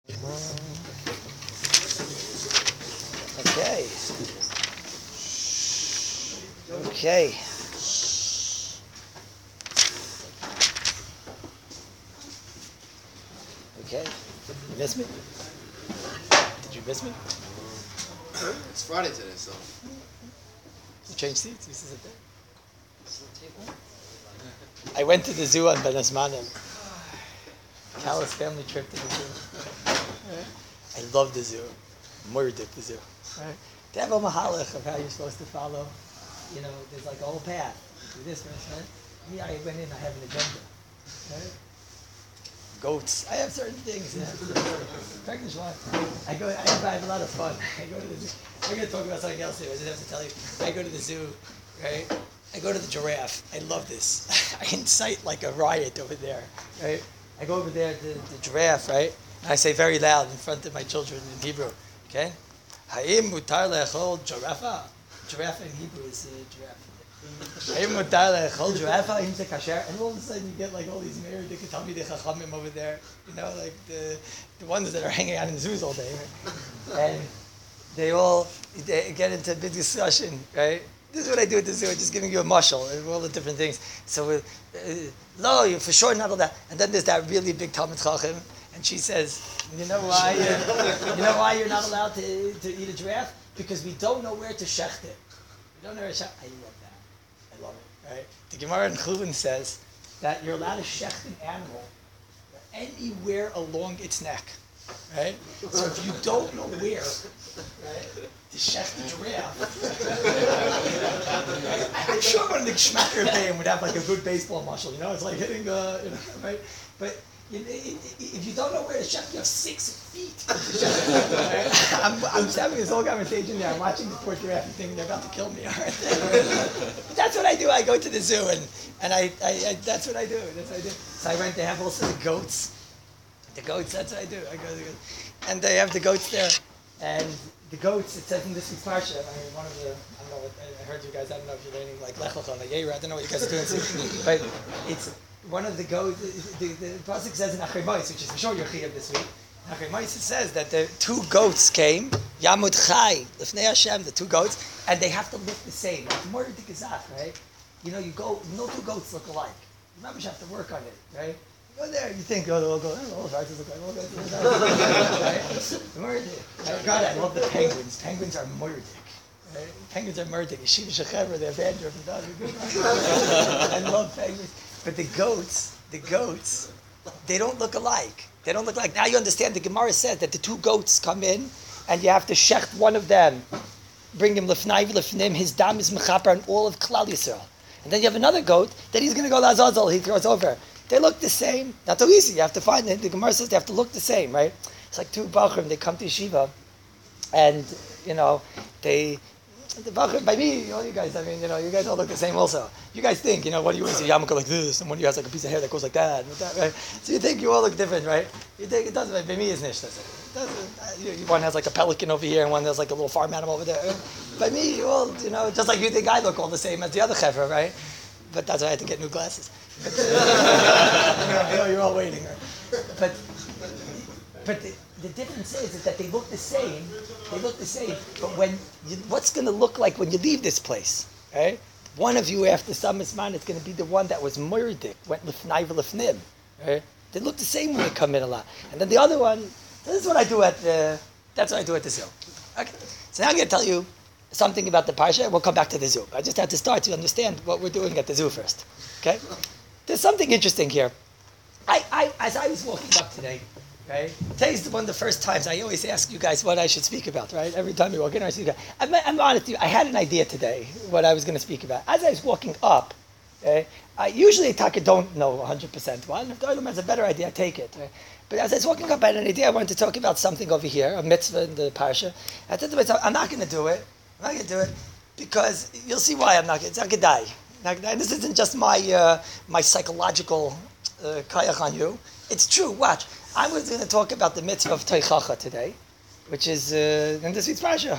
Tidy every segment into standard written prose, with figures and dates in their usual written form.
Okay. Okay. Okay. You miss me? Did you miss me? It's Friday today, so. You changed seats? You sit there? I went to the zoo on Ben Asmanim. Callis family trip to the zoo. I love the zoo. Murdered the zoo. Right? They have a mahalach of how you're supposed to follow. You know, there's like a whole path. You do this first, right? Me, I went in, I have an agenda. Right? Goats. I have certain things. Pregnant one. I have a lot of fun. I go to the zoo. We're going to talk about something else here. I just have to tell you. I go to the zoo, right? I go to the giraffe. I love this. I incite like a riot over there, right? I go over there to the giraffe, right? And I say very loud in front of my children in Hebrew, okay? Ha'im mutar le'echol giraffa. Giraffe in Hebrew is giraffe. Ha'im mutar le'echol giraffa, ha'im ze kasher. And all of a sudden you get like all these meir, they could tell me the chachamim over there, you know, like the ones that are hanging out in zoos all day, right? And they get into a big discussion, right? This is what I do at the zoo. I'm just giving you a mashal and all the different things. So, no, you're for sure not all that. And then there's that really big Talmud Chacham, and she says, you know why you're not allowed to eat a giraffe? Because we don't know where to shecht it. We don't know where to shecht. I love that. I love it. Right? The Gemara in Chulin says that you're allowed to shecht an animal anywhere along its neck. Right? So if you don't know where, right, to shecht the giraffe, I'm sure one of the Schmacker Bayim would have like a good baseball muscle, you know? It's like hitting, right? But if you don't know where to shecht, you have 6 feet. I'm having this whole conversation there. I'm watching the poor giraffe and thinking they're about to kill me. That's what I do. I go to the zoo and I that's what I do. That's what I do. So I went to have also the goats. The goats, that's what I do. I go to the goats. And they have the goats there. And the goats, it says in this week's Parsha, I mean, one of the, I don't know what, I heard you guys, I don't know if you're learning like Lech Lecha, like Yeira, I don't know what you guys are doing, but it's one of the goats, the Pasuk says in Achrei Mos, which is for sure your Chiyuv this week, in Achrei Mos it says that the 2 goats came, Yamud Chai, Lefnei Hashem, the 2 goats, and they have to look the same. It's more than Gazach, right? You know, no 2 goats look alike. You remember you have to work on it, right? Go there, you think, they'll go, all horses look like all goats. Right? God, I love the penguins. Penguins are murdic. Right? Penguins are murdic. Yeshiva Shechever, they're Vandra from I love penguins. But the goats, they don't look alike. They don't look like. Now you understand, the Gemara says that the 2 goats come in, and you have to shecht one of them. Bring him lefnai v'lefnim, his dam is mechaper on all of Klal Yisrael. And then you have another goat, that he's going to go Lazazel, he throws over. They look the same. Not so easy. You have to find it. The Gemara says they have to look the same, right? It's like 2 Bachrim, they come to yeshiva, and, you know, the Bachrim, by me, all you guys, I mean, you know, you guys all look the same also. You guys think, you know, what do you want to see? Yarmulke like this, and one of you has like a piece of hair that goes like that, and that, right? So you think you all look different, right? You think it doesn't, by me, it's nish, doesn't. One has like a pelican over here, and one has like a little farm animal over there. By me, you all, you know, just like you think I look all the same as the other chevra, right? But that's why I had to get new glasses. But, you know, you're all waiting. Right? But the difference is that they look the same. They look the same. But what's going to look like when you leave this place? Right? One of you after some man is going to be the one that was murdic, went lefnai v'lefnim. Right? They look the same when they come in a lot. And then the other one, this is what I do that's what I do at the zoo. Okay. So now I'm going to tell you something about the parsha. We'll come back to the zoo. I just had to start to understand what we're doing at the zoo first. Okay? There's something interesting here. As I was walking up today, right? Today's one of the first times I always ask you guys what I should speak about, right? Every time you walk in, I speak about. I'm honest with you, I had an idea today what I was going to speak about. As I was walking up, okay, I usually don't know 100% one. If the Olam has a better idea, I take it. Right? But as I was walking up, I had an idea. I wanted to talk about something over here, a mitzvah in the parsha. I said to myself, I'm not going to do it. I'm not going to do it because you'll see why I'm not going to. It's not going to die. And this isn't just my psychological kayach on you. It's true. Watch. I was going to talk about the mitzvah of teichacha today, which is in this week's parsha.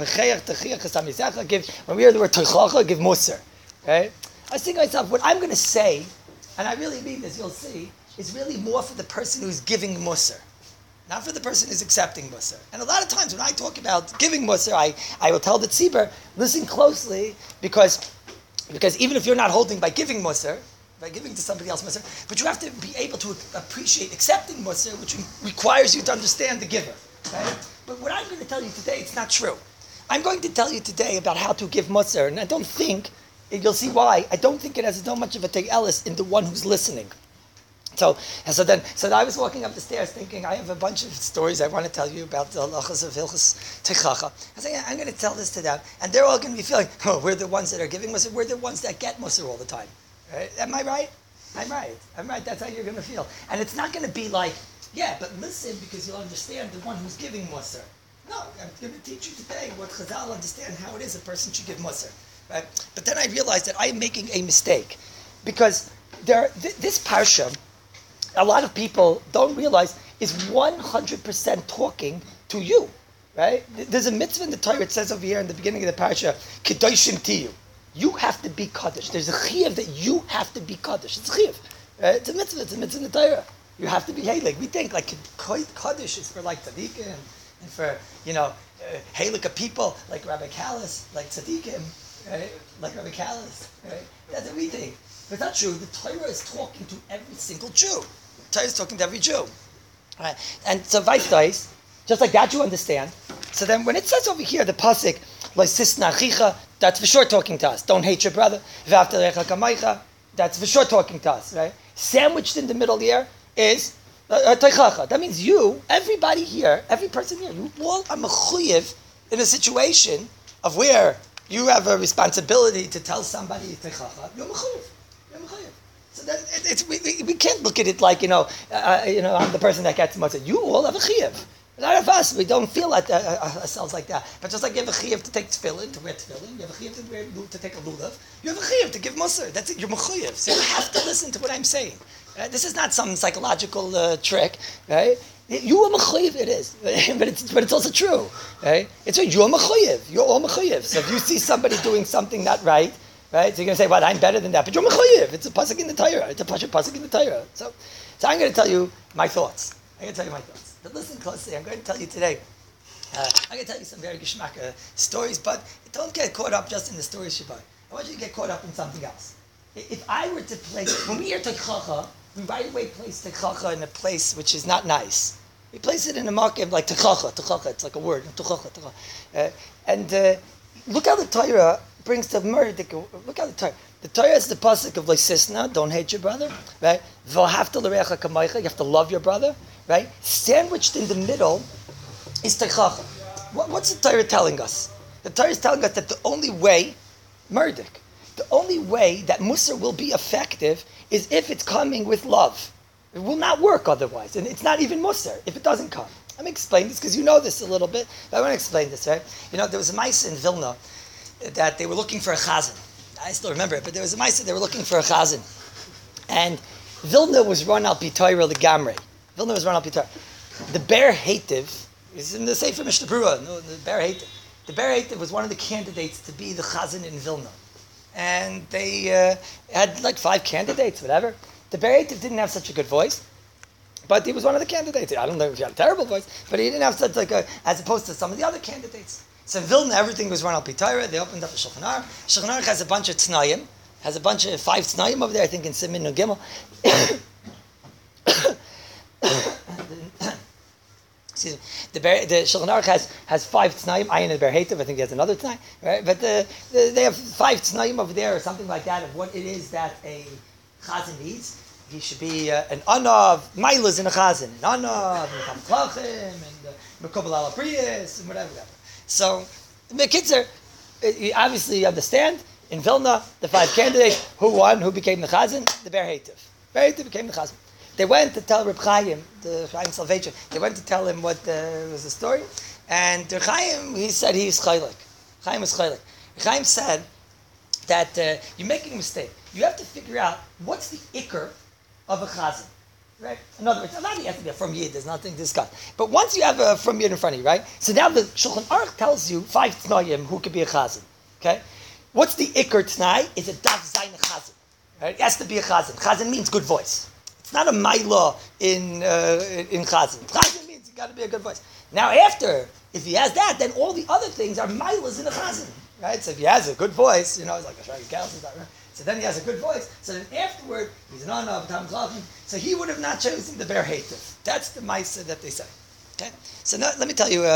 When we hear the word teichacha, give musar. Right? I was thinking to myself, what I'm going to say, and I really mean this, you'll see, is really more for the person who's giving musar. not for the person who's accepting Musar. And a lot of times when I talk about giving Musar, I will tell the tzibur, listen closely, because even if you're not holding by giving Musar, by giving to somebody else Musar, but you have to be able to appreciate accepting Musar, which requires you to understand the giver. Right? But what I'm going to tell you today, it's not true. I'm going to tell you today about how to give Musar, and I don't think, you'll see why, I don't think it has so much of a tegelis in the one who's listening. So I was walking up the stairs thinking, I have a bunch of stories I want to tell you about the halachas of Hilchos Techacha. I was I'm going to tell this to them, and they're all going to be feeling, oh, we're the ones that are giving Musar, we're the ones that get Musar all the time. Right? Am I right? I'm right. That's how you're going to feel. And it's not going to be like, yeah, but listen because you'll understand the one who's giving Musar. No, I'm going to teach you today what Chazal understand how it is a person should give Musar. Right? But then I realized that I am making a mistake because this parsha, a lot of people don't realize, is 100% talking to you. Right? There's a mitzvah in the Torah, it says over here in the beginning of the parsha, Kedoshim Tiyu. You have to be Kaddish. There's a chiyuv that you have to be Kaddish. It's a chiyuv. It's a mitzvah in the Torah. You have to be Halik. We think like Kaddish is for like tzaddikim and for, Halakha people like Rabbi Kallis, like tzaddikim, right? Like Rabbi Kallis, right? That's what we think. But it's not true. The Torah is talking to every single Jew. The Torah is talking to every Jew. Right? And so vice just like that you understand. So then when it says over here, the pasuk, L'sisna achicha, that's for sure talking to us. Don't hate your brother. V'ahavta l'recha kamaycha, that's for sure talking to us, right? Sandwiched in the middle here is teichacha. That means you, everybody here, every person here, you all are mechuyev in a situation of where you have a responsibility to tell somebody teichacha. You're mechuyev. So that we can't look at it like, I'm the person that gets much. You all have a chiyuv. A lot of us, we don't feel ourselves like that. But just like you have a chiyuv to take tefillin, to wear tefillin, you have a chiyuv to take a lulav, you have a chiyuv to give musar. That's it, you're mechuyev. So you have to listen to what I'm saying. This is not some psychological trick, right? You are mechuyev, it is. but it's also true, right? It's true, you're mechuyev. You're all mechuyev. So if you see somebody doing something not right, right? So you're going to say, well, I'm better than that. But you're mechuyev. It's a pasuk in the Torah. It's a pasuk in the Torah. So I'm going to tell you my thoughts. But listen closely. I'm going to tell you today. I'm going to tell you some very geschmack stories, but don't get caught up just in the story Shabbat. I want you to get caught up in something else. If I were to place, when we hear Techacha, we right away place Techacha in a place which is not nice. We place it in a market like Techacha, it's like a word, Techacha. And look how the Torah brings the murder. Look how the Torah is the pasuk of L'sisna, don't hate your brother, right? V'ahavta l'recha kamaycha, you have to love your brother, right? Sandwiched in the middle is Techacha. What's the Torah telling us? The Torah is telling us that the only way that Musar will be effective is if it's coming with love. It will not work otherwise, and it's not even Musar if it doesn't come. Let me explain this because you know this a little bit, but I want to explain this, right? There was a mice in Vilna that they were looking for a chazan. I still remember it, but there was a mice that they were looking for a chazan. And Vilna was run al Pitoira legamre. The Ber Hativ is in the Sefer Mishnah Berurah. No, the Ber Hativ. The Ber Hativ was one of the candidates to be the chazan in Vilna. And they had like 5 candidates, whatever. The Ber Hativ didn't have such a good voice, but he was one of the candidates. I don't know if he had a terrible voice, but he didn't have such as opposed to some of the other candidates. So in Vilna, everything was run al Pitoira. They opened up a Shulchan Aruch. Shulchan Aruch has a bunch of tznayim. Has a bunch of 5 tznayim over there, I think, in Simin and Gimel. Excuse me. The Shulchan Aruch has 5 tznayim. Ayin and Ber Hativ, I think he has another tznai, right? But they have 5 tznayim over there, or something like that, of what it is that a chazan needs. He should be an anav, mailas in a chazan, an anav, and tlachim, and mekobel ala priyas, and whatever. So, the kids you obviously understand. In Vilna, the 5 candidates, who won, who became the chazan? The Ber Hativ. Ber Hativ became the chazan. They went to tell Reb Chaim, the Chaim Salvation, they went to tell him what was the story, and Reb Chaim, he said he's chaylik. Chaim is chaylik. Chaim said that you're making a mistake. You have to figure out what's the ikr of a chazan. Right? In other words, not has to be a from yid, there's nothing to discuss. But once you have a from yid in front of you, right? So now the Shulchan Aruch tells you 5 tznayim who could be a chazan. Okay? What's the ikr tznai? Is a daf zayin chazan. Right? It has to be a chazan. Chazan means good voice. It's not a maila in chazan. Chazan means you got to be a good voice. Now after, if he has that, then all the other things are milas in the chazan, right? So if he has a good voice, it's like a shaggy calcium, right? So then he has a good voice. So then afterward, he's an anav, tam chacham. So he would have not chosen the ber hativ. That's the ma'isa that they say. Okay. So now, let me tell you.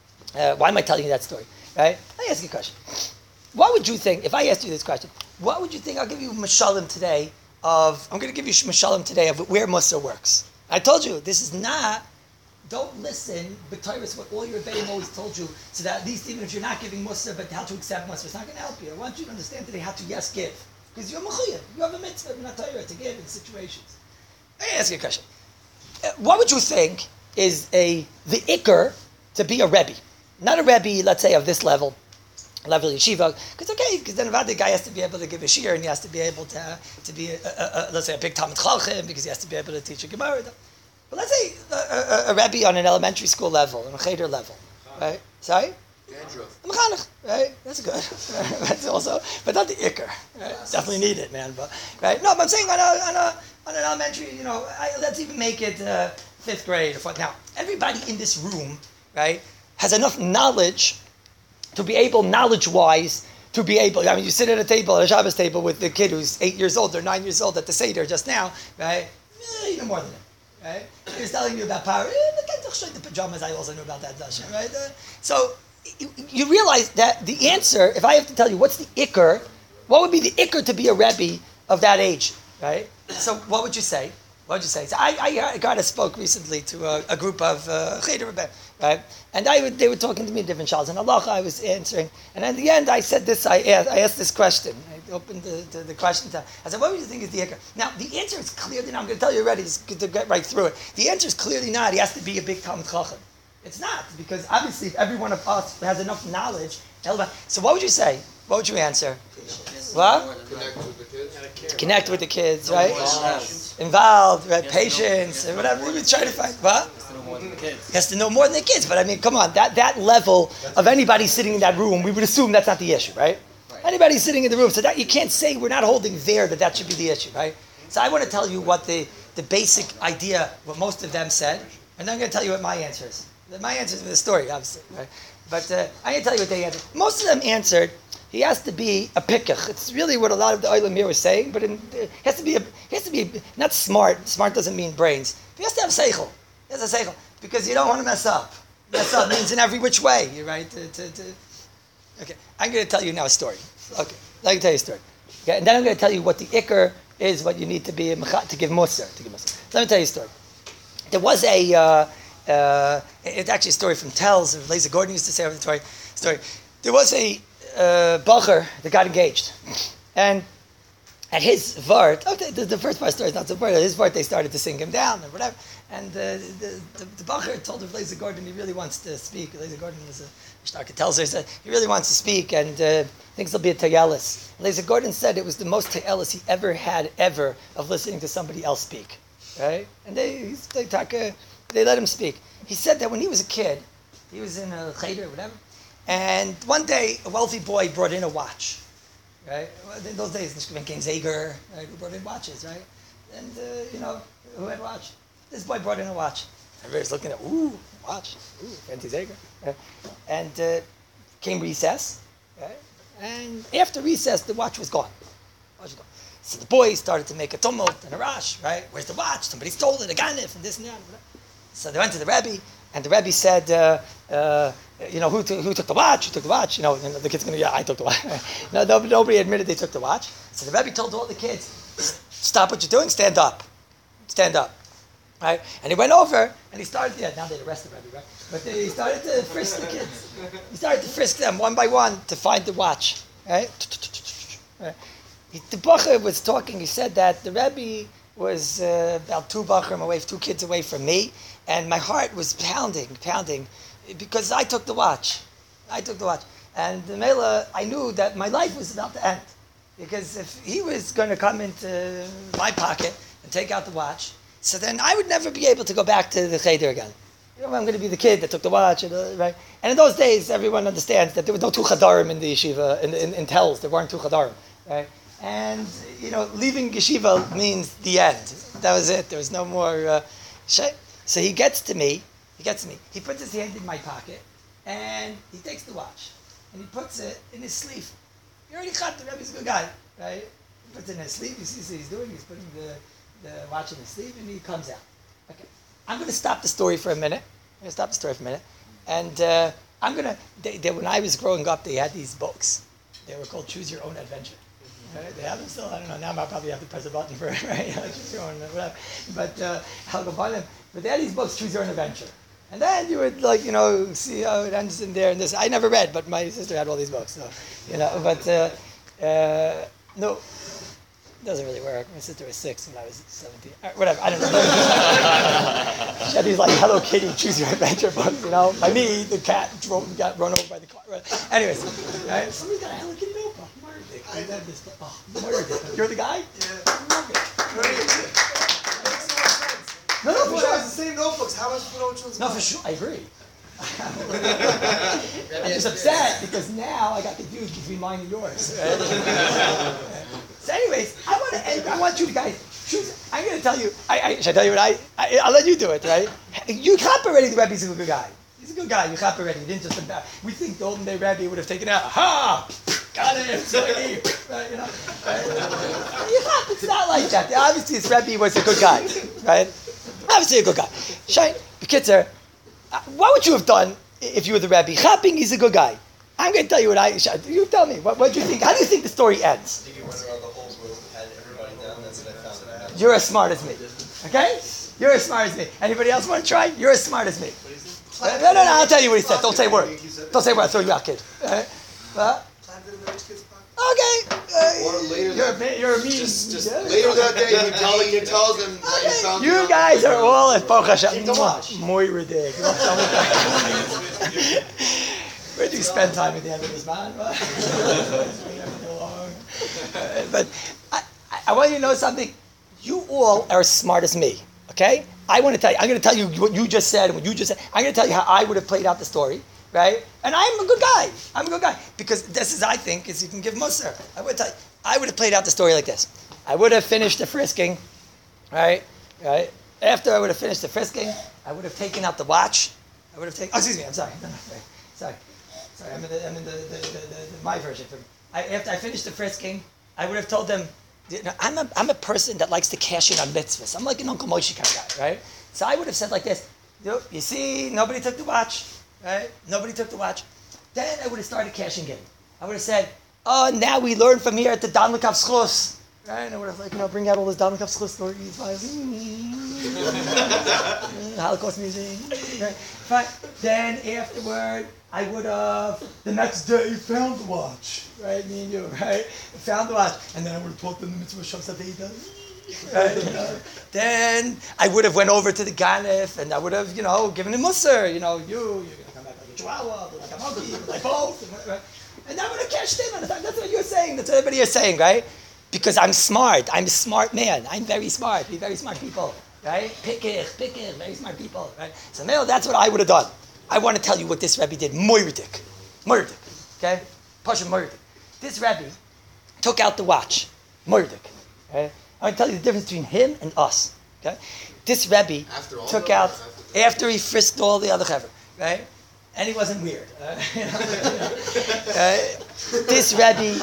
Why am I telling you that story? Right? Let me ask you a question. What would you think if I asked you this question? What would you think? I'll give you mashalim today. I'm going to give you mashalim today of where Musar works. I told you this is not. Don't listen, b'tayris, what all your rebbeim always told you, so that at least even if you're not giving Musar, but how to accept Musar, it's not going to help you. I want you to understand today how to yes give. Because you're mechuyev. You have a mitzvah, not Torah, to give in situations. Let me ask you a question. What would you think is the ikr to be a rebbe? Not a rebbe, let's say, of this level of yeshiva. Because then the guy has to be able to give a shiur, and he has to be able to be, let's say, a big Talmud Chacham, because he has to be able to teach a Gemara. But let's say a rebbe on an elementary school level, on a cheder level, right? Sorry? Mechanech, right? That's good. That's also, but not the ikr. Right? Definitely need it, man. But right? No, but I'm saying on an elementary, let's even make it 5th grade or 4th. Now, everybody in this room, right, has enough knowledge to be able, knowledge-wise, to be able. I mean, you sit at a table, at a Shabbos table, with the kid who's 8 years old or 9 years old at the Seder just now, right? You know more than him. Right? He's telling you about power. The pajamas, I also knew about that, right? So you realize that the answer, if I have to tell you what's the ikr, what would be the ikr to be a rebbe of that age, right? So what would you say? What would you say? So I got spoke recently to a group of cheder rebbe, right? And they were talking to me in different shalos, and halacha I was answering, and at the end I said this. I asked this question. I opened the question. I said, "What would you think is the ikr?" Now the answer is clearly. Now I'm going to tell you already, just to get right through it. The answer is clearly not. He has to be a big Talmud Chacham. It's not, because obviously if every one of us has enough knowledge. So what would you say? What would you answer? What? Connect with the kids, right? Involved, right? Patience, and whatever. We try to find. What? He has to know more than the kids. But I mean, come on, that level of anybody sitting in that room, we would assume that's not the issue, right? Anybody sitting in the room, so that you can't say we're not holding there that should be the issue, right? So I want to tell you what the basic idea, what most of them said, and then I'm going to tell you what my answer is. My answer is the story, obviously, right? But I'm going to tell you what they answered. Most of them answered, he has to be a pickach. It's really what a lot of the Olam here was saying, but he has to be not smart. Smart doesn't mean brains. He has to have seichel. He has a seichel, because you don't want to mess up. Mess up means in every which way, you're right? Okay, I'm going to tell you now a story. Okay, let me tell you a story. Okay, and then I'm going to tell you what the ikr is, what you need to be to give musar. Let me tell you a story. There was it's actually a story from Tells. Lazer Gordon used to say over the story. There was a bacher that got engaged, and at his vart, the first part of the story is not so important. At his vart, they started to sing him down and whatever. And the bacher told Lazer Gordon he really wants to speak. Lazer Gordon was a Starker tells her, said he really wants to speak and thinks it'll be a tayelis. Lazer Gordon said it was the most tayelis he ever had of listening to somebody else speak, right? And they let him speak. He said that when he was a kid, he was in a cheder or whatever, and one day a wealthy boy brought in a watch, right? In those days, King Zager, right, who brought in watches, right? And who had a watch? This boy brought in a watch. Everybody's looking at, watch, fancy Zager. And came recess, right? And after recess, the watch was gone. So the boys started to make a tumult and a rush, right? Where's the watch? Somebody stole it, a ganif, and this and that. So they went to the Rebbe, and the Rebbe said, who took the watch? Who took the watch? And the kid's going to, I took the watch. Nobody admitted they took the watch. So the Rebbe told all the kids, stop what you're doing, stand up. Stand up. Right? And he went over, and he started, now they arrested the Rebbe, right? But he started to frisk the kids. He started to frisk them one by one to find the watch. Right? The Bacher was talking, he said that the Rebbe was about two kids away from me, and my heart was pounding, because I took the watch. And the Mela, I knew that my life was about to end. Because if he was going to come into my pocket and take out the watch, so then I would never be able to go back to the cheder again. I'm going to be the kid that took the watch, right? And in those days, everyone understands that there was no two chadarim in the yeshiva, in Tells, there weren't two chadarim, right? And, leaving yeshiva means the end. That was it. There was no more So he gets to me, He gets me. He puts his hand in my pocket, and he takes the watch, and he puts it in his sleeve. You already got the Rebbe's a good guy, right? He puts it in his sleeve. You see what he's doing? He's putting the watch in his sleeve, and he comes out. Okay. I'm going to stop the story for a minute. And I'm going to... When I was growing up, they had these books. They were called Choose Your Own Adventure. Right? They have them still. I don't know. Now I probably have to press a button for it, right? Choose your own, whatever. But I'll go buy them. But they had these books, Choose Your Own Adventure. And then you would, see how it ends in there and this. I never read, but my sister had all these books. So, but no, it doesn't really work. My sister was 6 when I was 17. Whatever, I don't know. She had these Hello Kitty Choose Your Adventure books, By me, the cat got run over by the car. Anyways, right? Somebody's got a Hello Kitty notebook. I love this book. Oh, Murdick. You're the guy? Yeah. I love it. No, No, for for sure. sure. It's the same notebooks. How much you know which one's No, for sure. I agree. I'm just upset because now I got confused between mine and yours. Right? So anyways, I want you guys, choose. I'm going to tell you, should I tell you what I'll let you do it, right? You clap already, the Rebbe's a good guy. He's a good guy, you clap already. He didn't just, we think the olden day Rebbe would have taken out, ha! Got it, right, You clap, it's not like that. Obviously, this Rebbe was a good guy, right? Obviously a good guy. Shine, Bekitzer, what would you have done if you were the Rebbe? Chapping, he's a good guy. I'm going to tell you you tell me, what do you think? How do you think the story ends? I think it went around the whole world, had everybody down, that's what I found. You're as smart as me, okay? You're as smart as me. Anybody else want to try? You're as smart as me. No, I'll tell you what he said. Don't say a word. Don't say a word, I'll throw you out, kid. Planted in the rich kid's pocket. Okay. Or later You're a mean. Just later that day, you tell them that you found You guys are all at Baruch Hashem. Muy ridiculous. Where do you spend time at the end of this man? But I want you to know something. You all are as smart as me, okay? I want to tell you. I'm going to tell you what you just said and what you just said. I'm going to tell you how I would have played out the story, right? And I'm a good guy. I'm a good guy. Because this is, I think, is you can give Musar. I would tell you. I would have played out the story like this. I would have finished the frisking, right? After I would have finished the frisking, I would have taken out the watch. I would have taken, excuse me, I'm sorry. No, sorry, I'm in my version. After I finished the frisking, I would have told them, I'm a person that likes to cash in on mitzvahs. I'm like an Uncle Moshe kind of guy, right? So I would have said like this, you see, nobody took the watch, right? Nobody took the watch. Then I would have started cashing in. I would have said, oh, now we learn from here at the Dan Lekav Schluss. Right? And I would have bring out all those Dan Lekav Schluss stories. Holocaust Museum. Right? Fine. Then afterward, I would have, the next day, found the watch. Right? Me and you, right? Found the watch. And then I would have taught them the mitzvah Shavsa Veda. Right? Then I would have went over to the Ganef and I would have, given him Musar. You're going to come back like a chihuahua, like a monkey, like both. Right? And I would have cashed in on the fact. That's what you're saying. That's what everybody is saying, right? Because I'm smart. I'm a smart man. I'm very smart. We're very smart people, right? Pickett, very smart people, right? So now that's what I would have done. I want to tell you what this Rebbe did. Moirdik, okay? Pasha Moirdik. This Rebbe took out the watch. Moirdik, okay? I want to tell you the difference between him and us, okay? This Rebbe took out, after he frisked all the other chevra, right? And he wasn't weird. This Rebbe,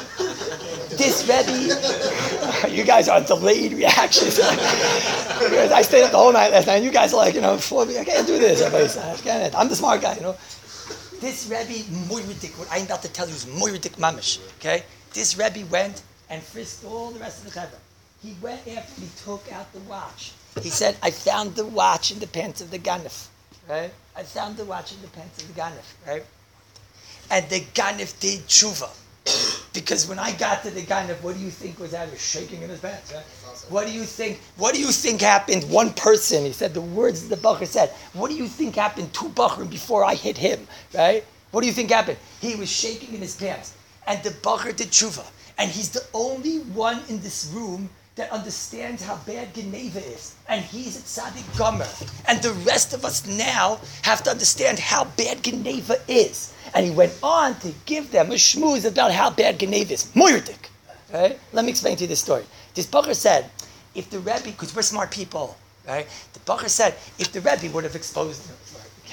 you guys are delayed reactions. I stayed up the whole night last night. You guys are like, I can't do this. I'm the smart guy, This Rebbe, Moiridik, what I'm about to tell you is Moiridik Mamish, okay? This Rebbe went and frisked all the rest of the chevra. He went after he took out the watch. He said, I found the watch in the pants of the Ganef, right? I found the watch in the pants of the Ganef, right? And the Ganef did tshuva. Because when I got to the Ganef, what do you think was out? He was shaking in his pants, right? What do you think happened? One person, he said the words the Bacher said. What do you think happened to Bacher before I hit him, right? What do you think happened? He was shaking in his pants. And the Bacher did tshuva. And he's the only one in this room that understands how bad Geneva is. And he's a tzaddik gomer. And the rest of us now have to understand how bad Geneva is. And he went on to give them a shmooze about how bad Geneva is. Moirdik. Right? Let me explain to you this story. This Bacher said, if the Rebbe, because we're smart people, right? The Bacher said, if the Rebbe would have exposed him,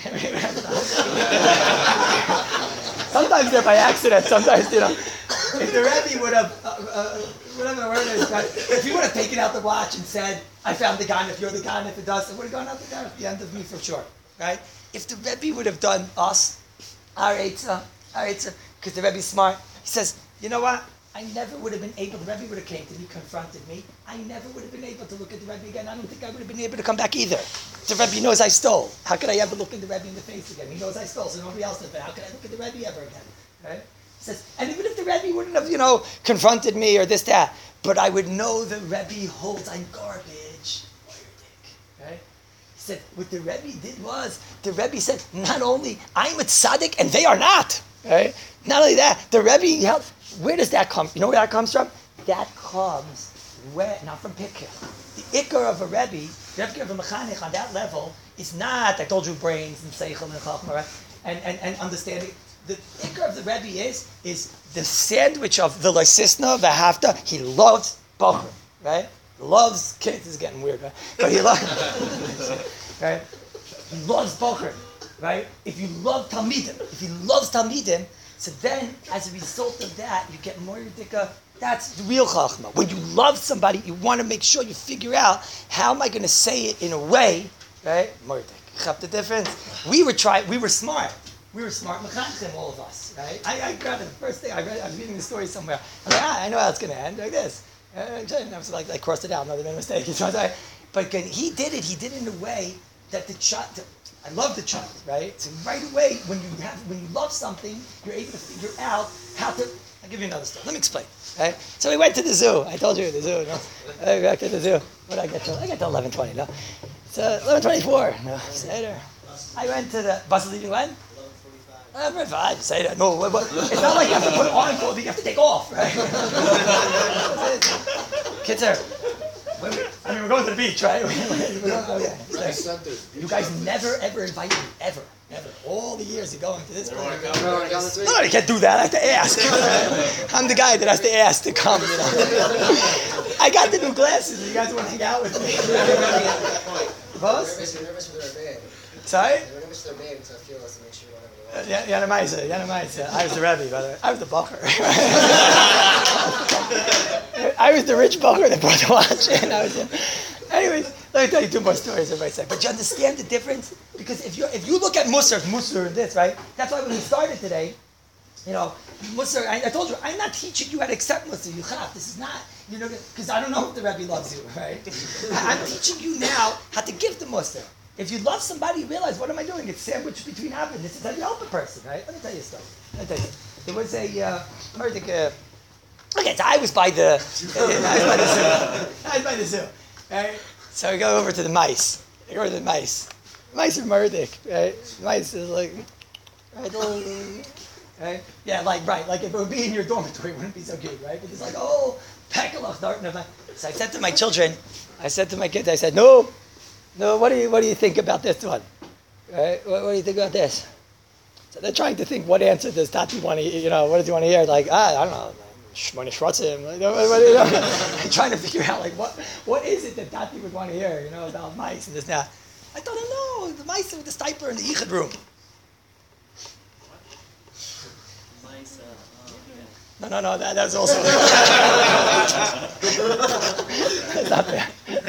Sometimes they're by accident. Sometimes, if the Rebbe would have, whatever the word is, right? If he would have taken out the watch and said, I found the gun, if you're the gun, if it does, it would have gone out the gun at the end of me for sure, right? If the Rebbe would have done us, our Eitzah, because the Rebbe's smart, he says, you know what? I never would have been able, the Rebbe would have came to me, confronted me, I never would have been able to look at the Rebbe again. I don't think I would have been able to come back either. The Rebbe knows I stole. How could I ever look at the Rebbe in the face again? He knows I stole, so nobody else does, but how could I look at the Rebbe ever again? Right? He says, and even if the Rebbe wouldn't have, confronted me or this, that, but I would know the Rebbe holds, I'm garbage. Right? He said, what the Rebbe did was, the Rebbe said, not only I'm a tzaddik and they are not. Right? Not only that, the Rebbe helped. Where does that come from? You know where that comes from? That comes not from Pikir. The Iker of a Rebbe, the Rebbe of a Mechanech on that level is not, I told you, brains and Seichel and Chachma, right? And understanding. The Iker of the Rebbe is the sandwich of the Lysisna, the Hafta. He loves Bochum, right? Loves kids. This is getting weird, right? But he loves, right? He loves Bochum, right? If you love Talmidim, if he loves Talmidim, so then, as a result of that, you get more Yudika. That's the real Chachma. When you love somebody, you want to make sure you figure out, how am I going to say it in a way, right? More Yudika. You have the difference? We were smart. We were smart, Mechanchim, all of us, right? I grabbed it the first thing I read. I was reading the story somewhere. I'm like, I know how it's going to end, like this. I was like, I crossed it out. Another mistake. But he did it. He did it in a way that the child. I love the child, right? So right away, when you love something, you're able to figure out how to. I'll give you another story. Let me explain. Right? So we went to the zoo. I told you the zoo. No, back to the zoo. What did I get to? I got to 11:20. No, so 11:24. No, Seder. I went to the bus leaving when? 11:45. Seder. No, it's not like you have to put on clothing. You have to take off, right? Kids are. We're going to the beach, right? You guys never, ever invite me, ever. All the years you're going to this place. No, you can't do that. I have to ask. I'm the guy that has to ask to come. I got the new glasses. You guys want to hang out with me? Boss? You're nervous with their band. Sorry? You're nervous with their band, so I feel us to make sure you want to have Yana Maisa. I was the Rebbe, by the way. I was the Bocher. I was the rich Bocher that brought the watch in. Anyways, let me tell you two more stories, everybody said. But you understand the difference? Because if you look at Musar and this, right? That's why when we started today, Musar, I told you, I'm not teaching you how to accept Musar. You have. This is not, because I don't know if the Rebbe loves you, right? I'm teaching you now how to give the Musar. If you love somebody, you realize, what am I doing? It's sandwiched between Abba. This is how you help a person, right? Let me tell you a story. There was okay, so I was by the zoo. Right? So we go over to the mice. I go to the mice. Mice are Murdic, right? Mice is like, right? Yeah, like if it would be in your dormitory, it wouldn't be so cute, right? But it's like, Pekalach, darting. So I said to my children, I said to my kids, I said, no, what do you think about this one? Right? What do you think about this? So they're trying to think, what answer does Tati want to, what does he want to hear? Like, I don't know. Shmoni Shrotzim, trying to figure out what is it that Tati would want to hear, about mice and this and that. I told him, no, the mice with the stipler in the Yichud room. Mice, No, that's also. That's not bad.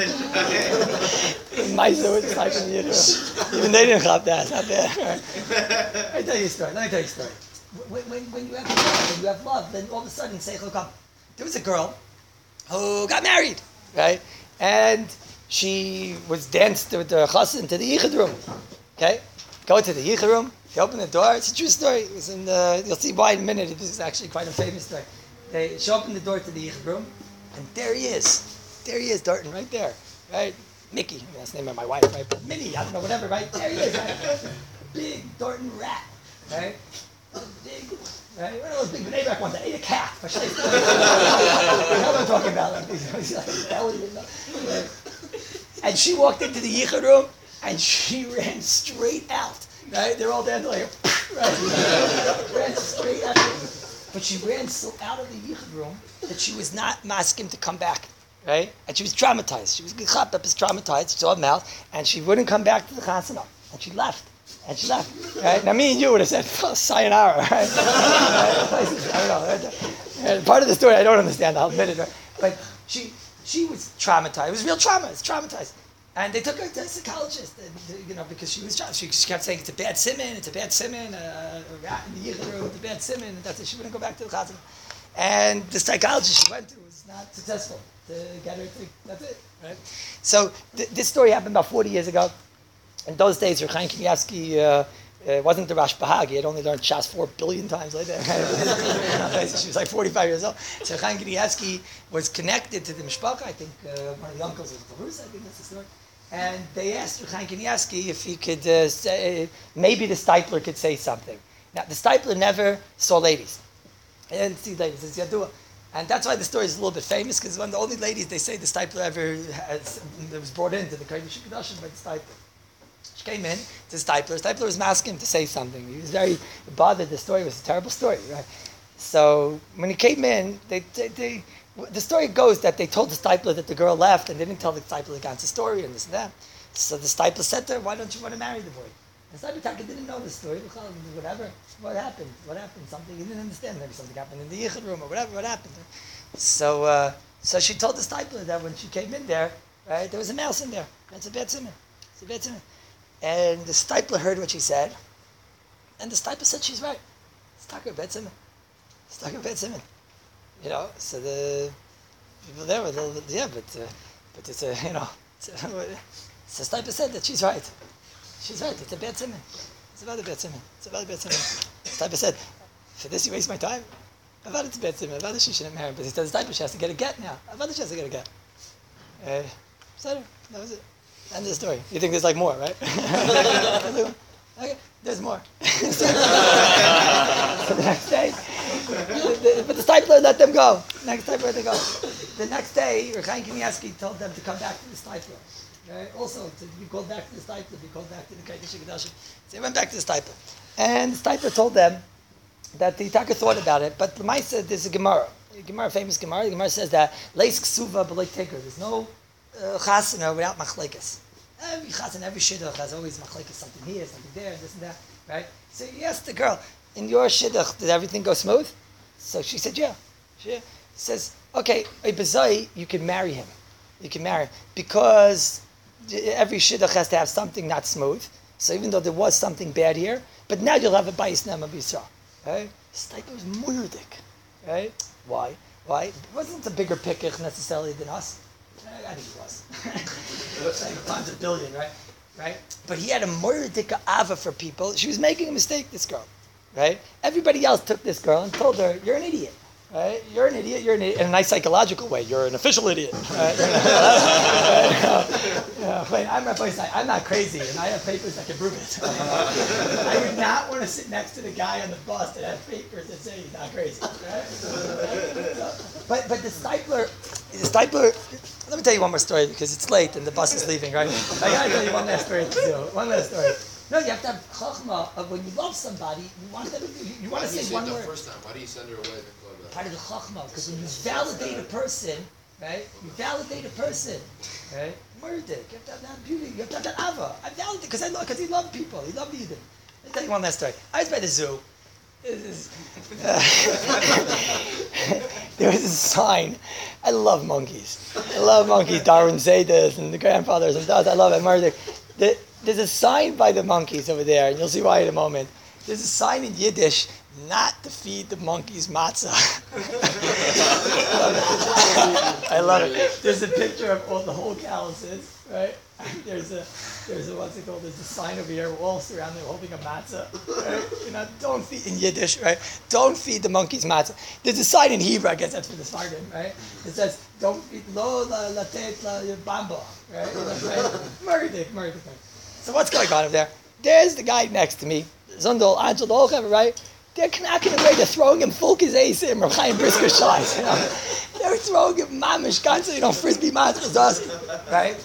Mice with the stipler in the Yichud room. Even they didn't have that. It's not bad. Let me tell you a story. When you have love, then all of a sudden, Seichel come. There was a girl who got married, right? And she was danced with the chassan to the yichud room. Okay, go to the yichud room. You open the door. It's a true story. It was you'll see why in a minute. This is actually quite a famous story. She opened the door to the yichud room, and there he is, darting right there, right? Mickey, that's the name of my wife, right? But Minnie, I don't know, whatever, right? There he is, right? Big darting rat, right? Big, right? One of those big B'nai Brak ones that ate a cat. You know what I'm talking about? And she walked into the yichud room, and she ran straight out. Right? They're all dancing like, right? Ran straight out. But she ran so out of the yichud room that she was not masking to come back. Right? And she was traumatized. She was traumatized. She saw a mouth, and she wouldn't come back to the chasana. And she left. And she left. Right? Now me and you would have said, sayonara. Right? I don't know. Part of the story I don't understand, I'll admit it. Right? But she was traumatized. It was real trauma. It's traumatized. And they took her to a psychologist, because she was traumatized. She kept saying, it's a bad simon, it's a bad simon, a rat in the yichud room, it's a bad simon, and that's it. She wouldn't go back to the chazan. And the psychologist she went to was not successful to get her to, that's it. Right? So this story happened about 40 years ago. In those days, Reb Chaim Kanievsky wasn't the Rosh Bahag. He had only learned Shas 4 billion times later. She was like 45 years old. So Reb Chaim Kanievsky was connected to the Mishpacha. I think one of the uncles of the Rus, I think that's the story. And they asked Reb Chaim Kanievsky if he could say, maybe the Steipler could say something. Now, the Steipler never saw ladies. He didn't see ladies. It's Yadua. And that's why the story is a little bit famous, because one of the only ladies they say the Steipler ever was brought into the Kodesh HaKadoshim by the Steipler. She came in to Steipler. Steipler was asking him to say something. He was very bothered. The story was a terrible story, right? So when he came in, the story goes that they told the Steipler that the girl left, and they didn't tell the Steipler the Ganze story and this and that. So the Steipler said to her, "Why don't you want to marry the boy?" And Steipler didn't know the story. Whatever. What happened? What happened? Something he didn't understand. Maybe something happened in the yichud room or whatever. What happened? So she told the Steipler that when she came in there, right, there was a mouse in there. That's a bad simon. It's a bad simon. And the Steipler heard what she said, and the Steipler said she's right. It's Tucker bad simon. It's Tucker bad simon. So the people there were a little bit, but it's a, so Steipler said that she's right. She's right, it's a bad simon. It's about a bad simon. It's about a bad simon. Steipler said, for this you waste my time? About it's a bad simon. About she shouldn't marry him. But he said, Steipler, she has to get a get now. About she has to get a get. So that was it. End of the story. You think there's like more, right? Okay, there's more. So the next day, but the Steipler let them go. Next Steipler let them go. The next day, Reb Chaim Kanievsky told them to come back to the Steipler. Right? Also, to be called back to the Steipler, to be called back to the Kodesh HaKadoshim. So they went back to the Steipler. And the Steipler told them that the Taka thought about it, but the Maisa, there's a Gemara. Famous Gemara. The Gemara says that Leis Ksuva B'Lei Teker. There's no chasana without machlekes. Every chasana, every shidduch has always machlekes, something here, something there, this and that, right? So you asked the girl, in your shidduch, did everything go smooth? So she said, yeah. She says, okay, Bezai, you can marry him. You can marry him. Because every shidduch has to have something not smooth. So even though there was something bad here, but now you'll have a bayis nema b'Yisrael. Right? Steipler was murdik. Right? Why? It wasn't a bigger pickich necessarily than us. I think he was. Like times a billion, right? But he had a murdika ava for people. She was making a mistake, this girl, right? Everybody else took this girl and told her, "You're an idiot, right? You're an idiot. In a nice psychological way. You're an official idiot." Right? I'm not crazy, and I have papers that can prove it. I would not want to sit next to the guy on the bus that has papers that say he's not crazy. Right? But the Steipler. Let me tell you one more story because it's late and the bus is leaving, right? I gotta tell you one last story. No, you have to have chachma of when you love somebody, you want them. You want to say one word. First time. Why do you send her away? Part of the chachma, because when you validate a person, right? Right? Murder. You have to have that beauty. You have to have that ava. I validate because he loved people. He loved Eden. Let me tell you one last story. I was by the zoo. There was a sign. I love monkeys. Darwin Zaydas and the grandfathers and dads. I love it. There's a sign by the monkeys over there, and you'll see why in a moment. There's a sign in Yiddish, not to feed the monkeys matzah. I love it. There's a picture of all the whole calluses, right? There's a what's it called? There's a sign over here, all surrounded, holding a matzah. Right? Don't feed in Yiddish, right? Don't feed the monkeys matzah. There's a sign in Hebrew, I guess that's for the Sfardim, right? It says, don't feed lo latet la bamba, right? Murdik. So what's going on over there? There's the guy next to me, Zundel, Angel, the whole cover, right? They're knocking away, they're throwing him Fulkes Asim or Chaim Brisker Shais, They're throwing him mamish ganze, frisbee matzah, right?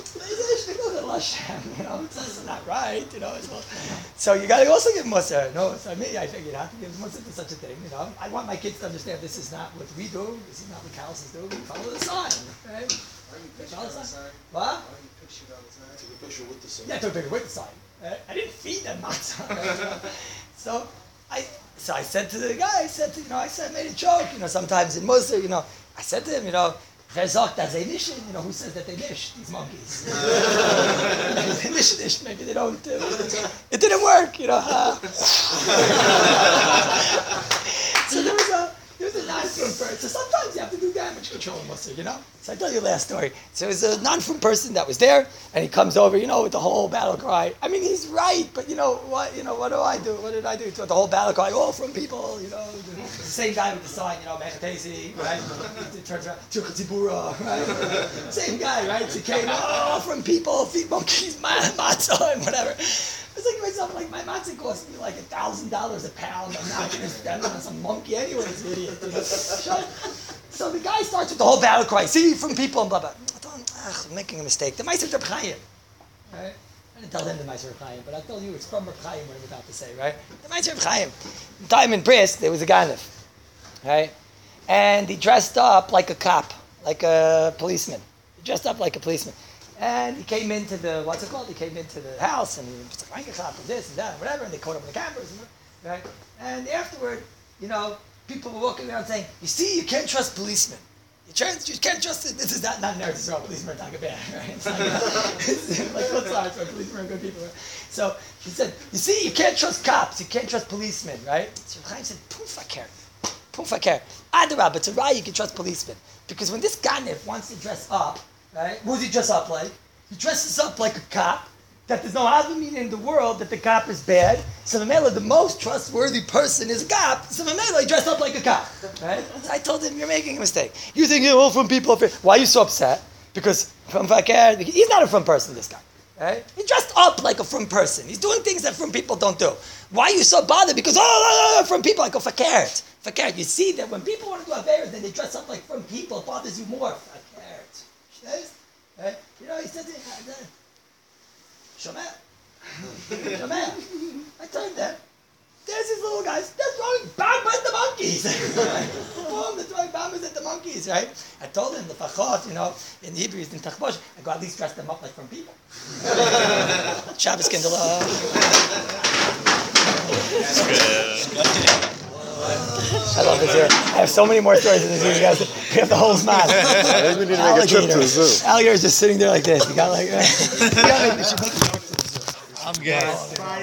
It's not right, So you got to also give Mussar. No, so I figured I have to give Mussar to such a thing, I want my kids to understand this is not what we do, this is not what calluses do, we follow the sign, right? Are you pictured on the sign? What? Are you pictured on the sign? Take a picture with the sign. Yeah, I took a picture with the sign. I didn't feed them matzah. So I said to the guy, I made a joke, sometimes in Musar, I said to him, wer sagt, dass they nish, who says that they nish, these monkeys? They nish, maybe they don't, it didn't work, So there was a non-frum person. So sometimes you have to do damage control in Musar, So I tell you the last story. So there was a non-frum person that was there, and he comes over, with the whole battle cry. I mean, he's right, but what do I do? What did I do? With the whole battle cry, all from people, the same guy with the sign, Mechatesi, right? It turns around, Tzibura, right? Same guy, right? So he came, from people, feed monkeys, matzah, and whatever. I was thinking to myself, my matzah cost me like $1,000 a pound. I'm not going to spend it on some monkey anyways, idiot. So the guy starts with the whole battle cry. See, from people and blah, blah. I thought, I'm making a mistake. The Meiser Reb Chaim. Right? I didn't tell them the Meiser Reb Chaim, but I'll tell you it's from Reb Chaim what I'm about to say, right? The Meiser Reb Chaim. Time in Brisk, there was a ganef, right? And he dressed up like a cop, like a policeman. He dressed up like a policeman. And he came into He came into the house, and he was like, this and that, and whatever, and they caught him with the cameras, right? And afterward, people were walking around saying, you see, you can't trust policemen. You can't trust it. This is not an Eretz Yisrael. Policemen are not good, right? It's like Chutzlars, where policemen are good people, right? So he said, you see, you can't trust cops. You can't trust policemen, right? So Chaim said, Pum fakir. Adarab, it's a right you can trust policemen. Because when this ganef wants to dress up, right? What does he dress up like? He dresses up like a cop, that there's no argument in the world that the cop is bad. So Mamela, the most trustworthy person is a cop. So Mamela, he dressed up like a cop, right? So I told him, you're making a mistake. You think you're all from people. Why are you so upset? Because from Fakir, he's not a from person, this guy. Right? He dressed up like a from person. He's doing things that from people don't do. Why are you so bothered? Because, from people, I go, Fakir. You see that when people want to do affairs, then they dress up like from people. It bothers you more. Fakir. Right? He said, Shomel. I told them, there's these little guys, they're throwing bombs at the monkeys. They're throwing bombs at the monkeys, right? I told them, the fachot, in Hebrew, in Tachbosh, I go at least dress them up like from people. Shabbos Kindle. I love this here. I have so many more stories than this. You guys, we have the whole man. We need to make a trip to the zoo. Alligator's just sitting there like this. You got like. I'm good.